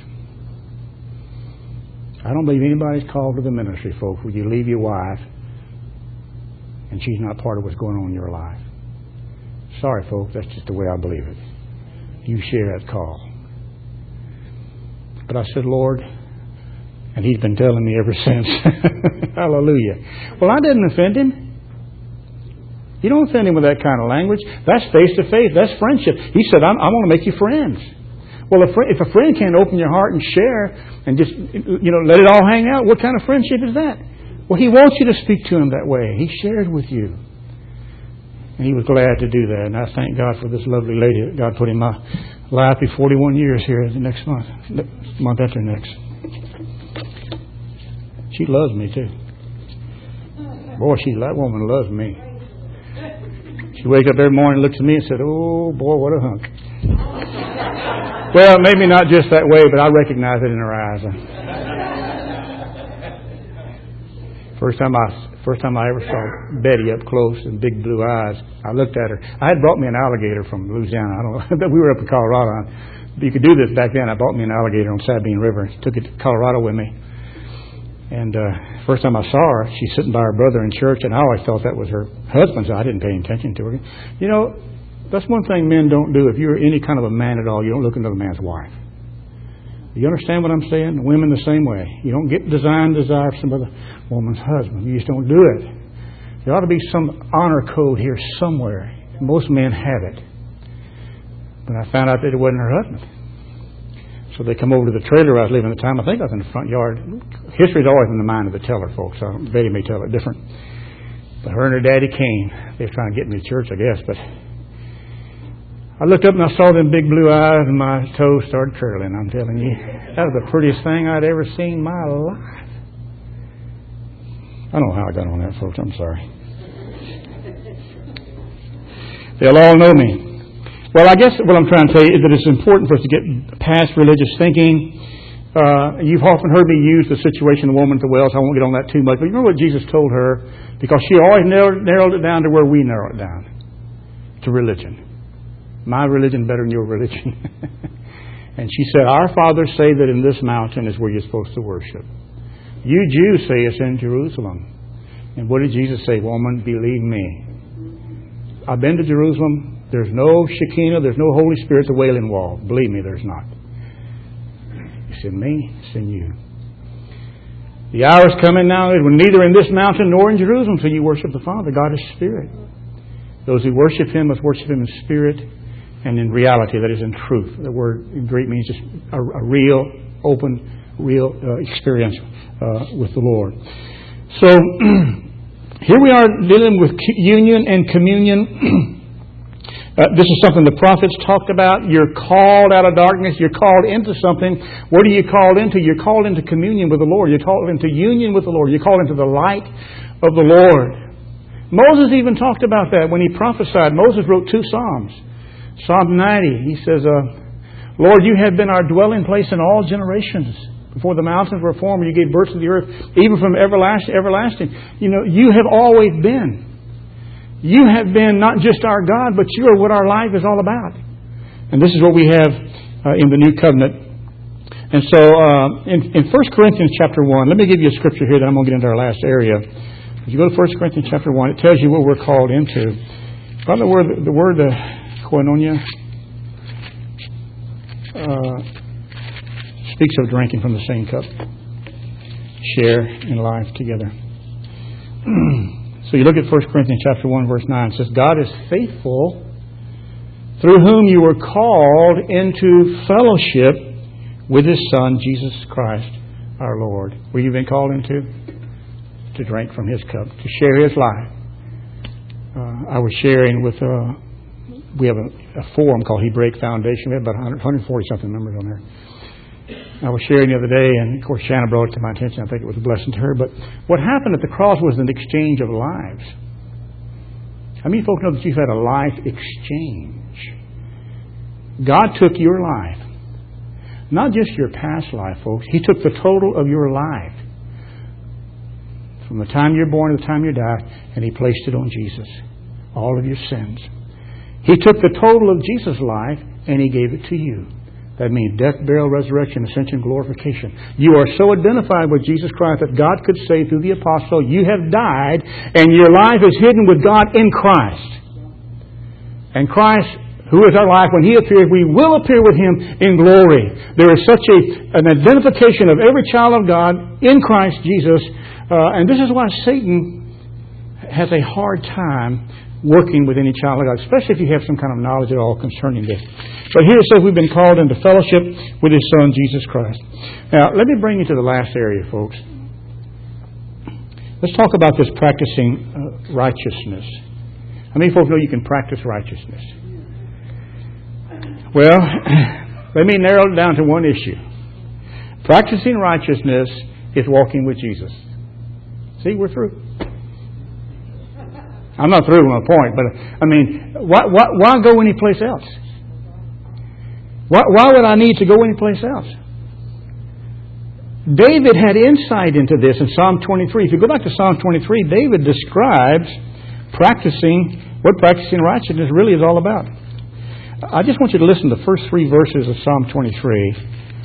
I don't believe anybody's called to the ministry, folks, where you leave your wife and she's not part of what's going on in your life. Sorry, folks, that's just the way I believe it. You share that call. But I said, Lord, and He's been telling me ever since. Hallelujah. Well, I didn't offend Him. You don't offend Him with that kind of language. That's face to face. That's friendship. He said, I want to make you friends. Well, if a friend can't open your heart and share and just, let it all hang out, what kind of friendship is that? Well, He wants you to speak to Him that way. He shared with you. And He was glad to do that. And I thank God for this lovely lady that God put in my life. Be 41 years here the next month after next. She loves me too. Boy, that woman loves me. She wakes up every morning and looks at me and said, oh boy, what a hunk. Well, maybe not just that way, but I recognize it in her eyes. First time I ever saw Betty up close and big blue eyes, I looked at her. I had brought me an alligator from Louisiana. I don't know. We were up in Colorado. You could do this back then. I bought me an alligator on Sabine River. Took it to Colorado with me. And first time I saw her, she's sitting by her brother in church, and I always thought that was her husband, so I didn't pay attention to her. That's one thing men don't do. If you're any kind of a man at all, you don't look into the man's wife. You understand what I'm saying? Women the same way. You don't get desire for some other woman's husband. You just don't do it. There ought to be some honor code here somewhere. Most men have it. But I found out that it wasn't her husband. So they come over to the trailer I was living at the time. I think I was in the front yard. History's always in the mind of the teller, folks. Betty may tell it different. But her and her daddy came. They were trying to get me to church, I guess. But I looked up and I saw them big blue eyes and my toes started curling. I'm telling you, that was the prettiest thing I'd ever seen in my life. I don't know how I got on that, folks. I'm sorry. They'll all know me. Well, I guess what I'm trying to tell you is that it's important for us to get past religious thinking. You've often heard me use the situation of the woman at the well, so I won't get on that too much. But you remember what Jesus told her? Because she always narrowed it down to where we narrow it down. To religion. My religion better than your religion. And she said, our fathers say that in this mountain is where you're supposed to worship. You Jews say it's in Jerusalem. And what did Jesus say? Woman, believe me. I've been to Jerusalem. There's no Shekinah, there's no Holy Spirit, the Wailing Wall. Believe me, there's not. It's in me, it's in you. The hour is coming now, we're neither in this mountain nor in Jerusalem till you worship the Father. God is Spirit. Those who worship Him must worship Him in spirit and in reality, that is in truth. The word in Greek means just a real, open, real experience with the Lord. So, here we are dealing with union and communion. This is something the prophets talked about. You're called out of darkness. You're called into something. What are you called into? You're called into communion with the Lord. You're called into union with the Lord. You're called into the light of the Lord. Moses even talked about that when he prophesied. Moses wrote 2 Psalms. Psalm 90, he says, Lord, you have been our dwelling place in all generations. Before the mountains were formed, you gave birth to the earth, even from everlasting to everlasting. You have always been. You have been not just our God, but you are what our life is all about. And this is what we have in the New Covenant. And so in 1 Corinthians chapter 1, let me give you a scripture here that I'm going to get into our last area. If you go to 1 Corinthians chapter 1, it tells you what we're called into. Probably the word koinonia speaks of drinking from the same cup. Share in life together. So you look at 1 Corinthians chapter 1, verse 9. It says, God is faithful, through whom you were called into fellowship with His Son, Jesus Christ, our Lord. Where you've been called into? To drink from His cup, to share His life. I was sharing with we have a forum called Hebraic Foundation. We have about 140-something members on there. I was sharing the other day, and of course Shanna brought it to my attention. I think it was a blessing to her. But what happened at the cross was an exchange of lives. How many folk know that you've had a life exchange? God took your life. Not just your past life, folks. He took the total of your life. From the time you're born to the time you die, and He placed it on Jesus. All of your sins. He took the total of Jesus' life, and He gave it to you. That means death, burial, resurrection, ascension, glorification. You are so identified with Jesus Christ that God could say through the apostle, you have died, and your life is hidden with God in Christ. And Christ, who is our life, when He appears, we will appear with Him in glory. There is such an identification of every child of God in Christ Jesus. And this is why Satan has a hard time working with any child of God, especially if you have some kind of knowledge at all concerning this. But here it says we've been called into fellowship with His Son, Jesus Christ. Now, let me bring you to the last area, folks. Let's talk about this practicing righteousness. How many folks know you can practice righteousness? Well, let me narrow it down to one issue. Practicing righteousness is walking with Jesus. See, we're through. I'm not through with my point, but I mean, why go anyplace else? Why would I need to go anyplace else? David had insight into this in Psalm 23. If you go back to Psalm 23, David describes what practicing righteousness really is all about. I just want you to listen to the first 3 verses of Psalm 23.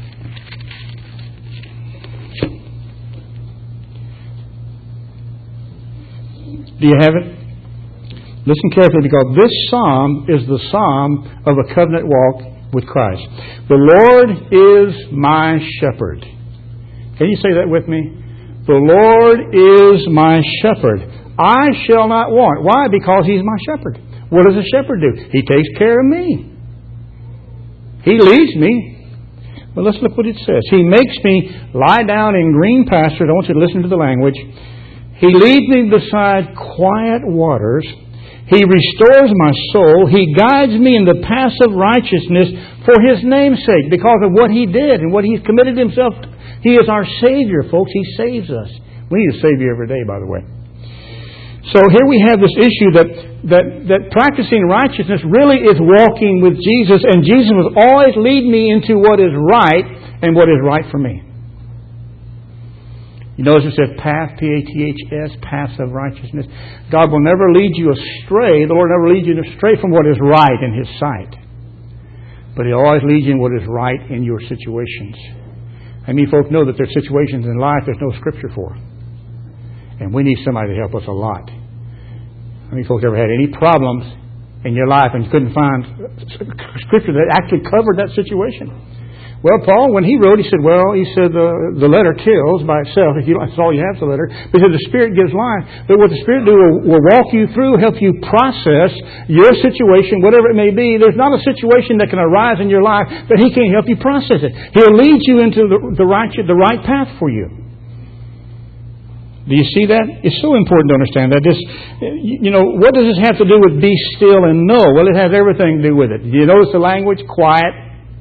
Do you have it? Listen carefully, because this psalm is the psalm of a covenant walk with Christ. The Lord is my shepherd. Can you say that with me? The Lord is my shepherd. I shall not want. Why? Because He's my shepherd. What does a shepherd do? He takes care of me. He leads me. But let's look what it says. He makes me lie down in green pastures. I want you to listen to the language. He leads me beside quiet waters. He restores my soul. He guides me in the paths of righteousness for His name's sake, because of what He did and what He's committed Himself to. He is our Savior, folks. He saves us. We need a Savior every day, by the way. So here we have this issue that practicing righteousness really is walking with Jesus, and Jesus will always lead me into what is right and what is right for me. You notice it says path, P-A-T-H-S, paths of righteousness. God will never lead you astray. The Lord never leads you astray from what is right in His sight. But He always leads you in what is right in your situations. I mean, folk know that there are situations in life there's no Scripture for. And we need somebody to help us a lot. How many folks ever had any problems in your life and you couldn't find Scripture that actually covered that situation? Well, Paul, when he wrote, he said, the letter kills by itself. That's all you have, the letter. But he said the Spirit gives life. But what the Spirit do will walk you through, help you process your situation, whatever it may be. There's not a situation that can arise in your life that He can't help you process it. He'll lead you into the right path for you. Do you see that? It's so important to understand that. What does this have to do with be still and know? Well, it has everything to do with it. Do you notice the language? Quiet.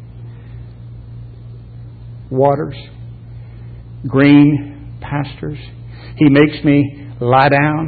Waters, green pastures. He makes me lie down.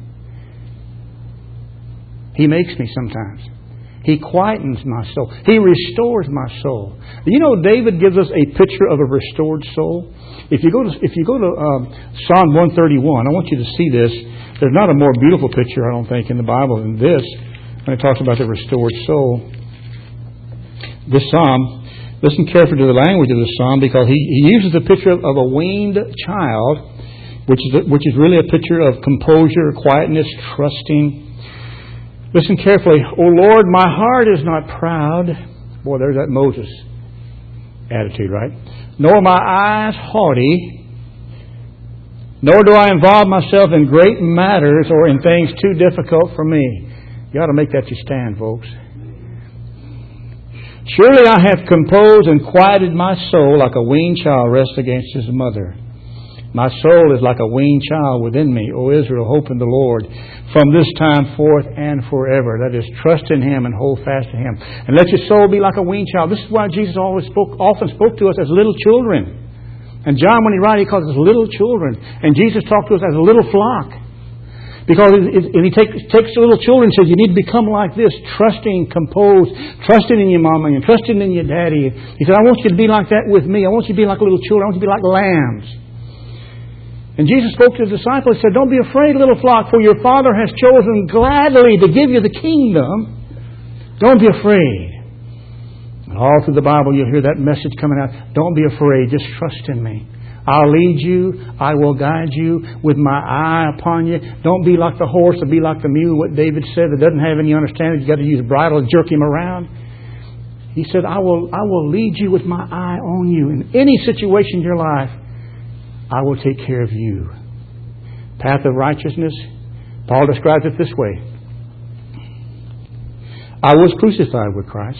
He makes me sometimes. He quietens my soul. He restores my soul. You know, David gives us a picture of a restored soul. If you go to Psalm 131, I want you to see this. There's not a more beautiful picture, I don't think, in the Bible than this when it talks about the restored soul. This psalm. Listen carefully to the language of this psalm, because he uses the picture of a weaned child, which is really a picture of composure, quietness, trusting. Listen carefully. O Lord, my heart is not proud. Boy, there's that Moses attitude, right? Nor my eyes haughty. Nor do I involve myself in great matters or in things too difficult for me. You ought to make that your stand, folks. Surely I have composed and quieted my soul like a weaned child rests against his mother. My soul is like a weaned child within me. O Israel, hope in the Lord from this time forth and forever. That is, trust in Him and hold fast to Him. And let your soul be like a weaned child. This is why Jesus often spoke to us as little children. And John, when he writes, he calls us little children. And Jesus talked to us as a little flock. Because he takes little children and says, you need to become like this, trusting, composed, trusting in your mama and trusting in your daddy. He said, I want you to be like that with me. I want you to be like little children. I want you to be like lambs. And Jesus spoke to His disciples and said, don't be afraid, little flock, for your Father has chosen gladly to give you the kingdom. Don't be afraid. And all through the Bible you'll hear that message coming out. Don't be afraid. Just trust in me. I'll lead you. I will guide you with my eye upon you. Don't be like the horse or be like the mule, what David said, that doesn't have any understanding. You've got to use a bridle and jerk him around. He said, I will lead you with my eye on you. In any situation in your life, I will take care of you. Path of righteousness, Paul describes it this way. I was crucified with Christ.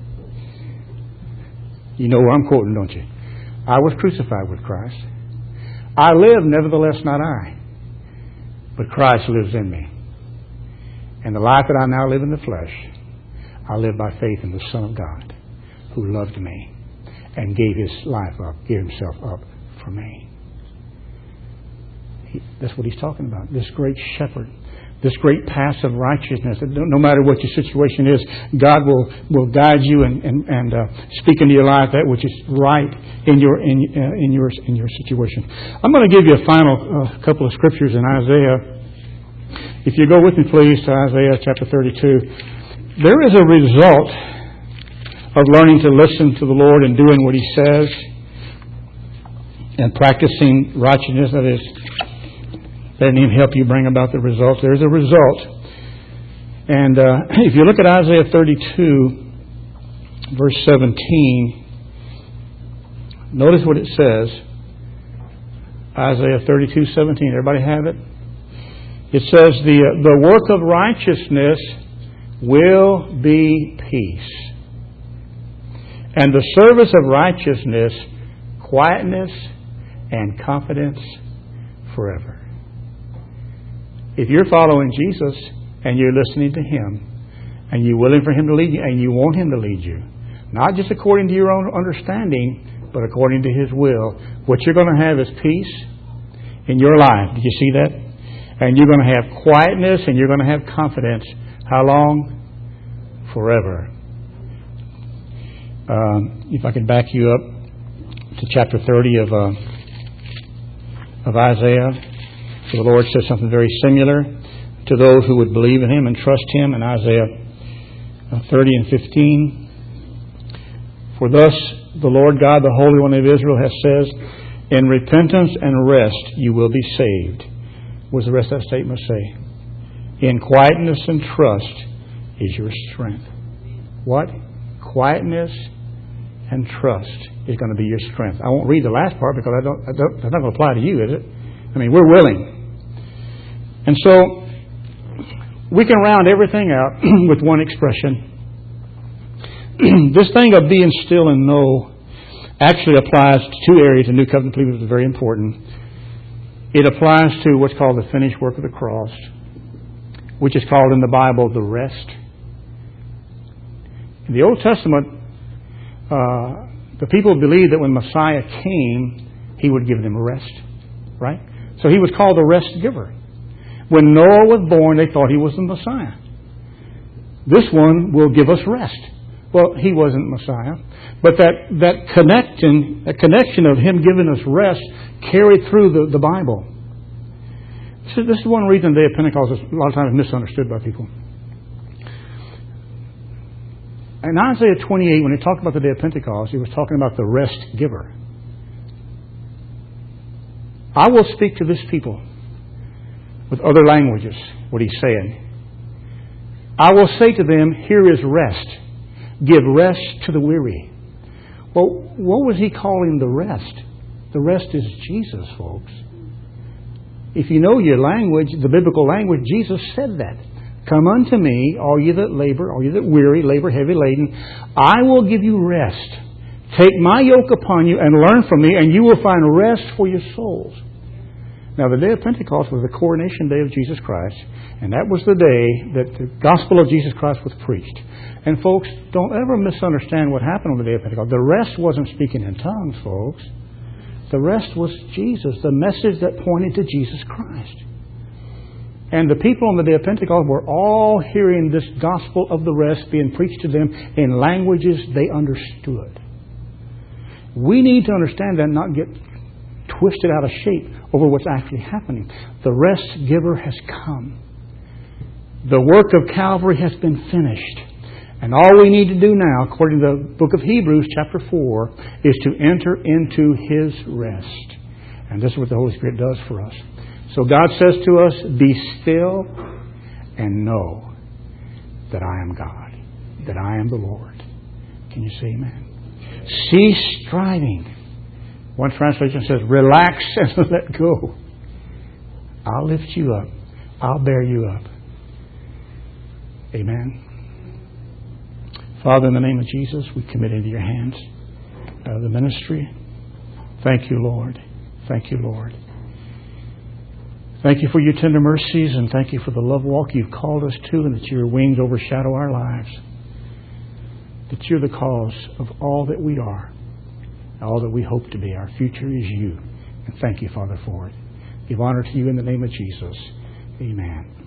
You know where I'm quoting, don't you? I was crucified with Christ. I live, nevertheless not I, but Christ lives in me. And the life that I now live in the flesh, I live by faith in the Son of God, who loved me and gave His life up, gave Himself up for me. That's what He's talking about. This great shepherd, this great path of righteousness. No matter what your situation is, God will guide you and speak into your life that which is right in your situation. I'm going to give you a final couple of scriptures in Isaiah. If you go with me, please, to Isaiah chapter 32. There is a result of learning to listen to the Lord and doing what He says and practicing righteousness. That is, letting Him help you bring about the results. There's a result. And if you look at Isaiah 32, verse 17, notice what it says. Isaiah 32:17. Everybody have it? It says, the work of righteousness will be peace. And the service of righteousness, quietness and confidence forever. If you're following Jesus and you're listening to Him and you're willing for Him to lead you and you want Him to lead you, not just according to your own understanding, but according to His will, what you're going to have is peace in your life. Did you see that? And you're going to have quietness and you're going to have confidence. How long? Forever. If I could back you up to chapter 30 of Isaiah. The Lord says something very similar to those who would believe in Him and trust Him in Isaiah 30 and 15. For thus the Lord God, the Holy One of Israel, has says, in repentance and rest you will be saved. What does the rest of that statement say? In quietness and trust is your strength. What? Quietness and trust is going to be your strength. I won't read the last part because that's not going to apply to you, is it? I mean, we're willing. And so, we can round everything out with one expression. This thing of being still and know actually applies to two areas in New Covenant believers that are very important. It applies to what's called the finished work of the cross, which is called in the Bible the rest. In the Old Testament, the people believed that when Messiah came, He would give them rest. Right? So He was called the rest giver. When Noah was born, they thought he was the Messiah. This one will give us rest. Well, he wasn't Messiah. But that connection of Him giving us rest carried through the Bible. So this is one reason the day of Pentecost is a lot of times misunderstood by people. In Isaiah 28, when it talked about the day of Pentecost, it was talking about the rest giver. I will speak to this people with other languages, what He's saying. I will say to them, here is rest. Give rest to the weary. Well, what was He calling the rest? The rest is Jesus, folks. If you know your language, the biblical language, Jesus said that. Come unto me, all you that labor, all you that weary, labor heavy laden. I will give you rest. Take my yoke upon you and learn from me, and you will find rest for your souls. Now, the day of Pentecost was the coronation day of Jesus Christ, and that was the day that the gospel of Jesus Christ was preached. And folks, don't ever misunderstand what happened on the day of Pentecost. The rest wasn't speaking in tongues, folks. The rest was Jesus, the message that pointed to Jesus Christ. And the people on the day of Pentecost were all hearing this gospel of the rest being preached to them in languages they understood. We need to understand that and not get twisted out of shape over what's actually happening. The rest giver has come. The work of Calvary has been finished. And all we need to do now, according to the book of Hebrews chapter 4, is to enter into His rest. And this is what the Holy Spirit does for us. So God says to us, be still and know that I am God, that I am the Lord. Can you say amen? Cease striving. One translation says, relax and let go. I'll lift you up. I'll bear you up. Amen. Father, in the name of Jesus, we commit into your hands the ministry. Thank you, Lord. Thank you, Lord. Thank you for your tender mercies, and thank you for the love walk you've called us to, and that your wings overshadow our lives. That you're the cause of all that we are, all that we hope to be. Our future is you. And thank you, Father, for it. Give honor to you in the name of Jesus. Amen.